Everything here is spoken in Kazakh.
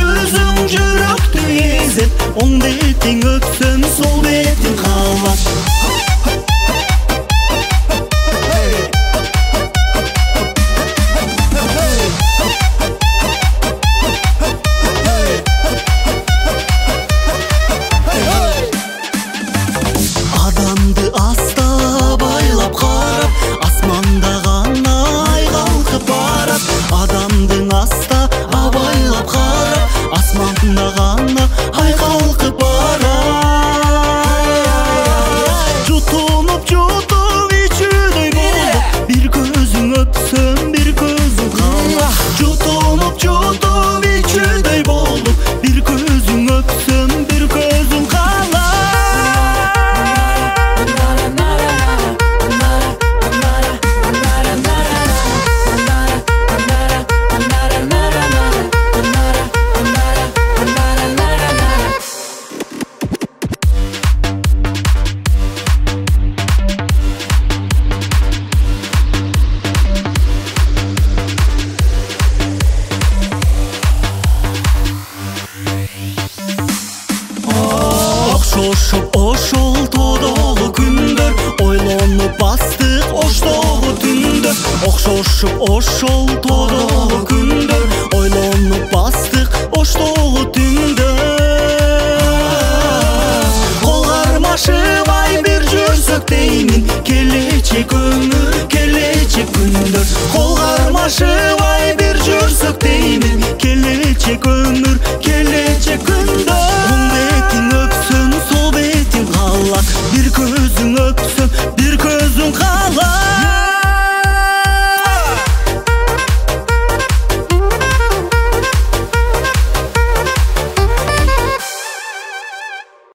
жүзің жүректі езіп, оң бетің өпсін, сол бетің қалап. Адамды аста байлап қарап, асманда ғана ай қалқып барат. Адамдың аста абайлап қарап, асманда ғана ай қалқып барат. Жұтынып ичудай болып, бір көзің өпсін, бір көзің қалап. Жұтынып ичудай болып, бір көзің өпсін, бір көзің қалап. Шошып ошол тодогу күндөр, ойлонуп бастык оштогу түндөр. Окшошуп ошол тодогу күндөр, ойлонуп бастык оштогу түндөр. Кол кармашыбай бир жүрсөк деймин, келечек өмүр, келечек күндөр. Кол кармашыбай бир жүрсөк деймин, келечек өмүр, келечек күндөр. Оң бетиң өпсүн, сол бетиң қалак, бір көзің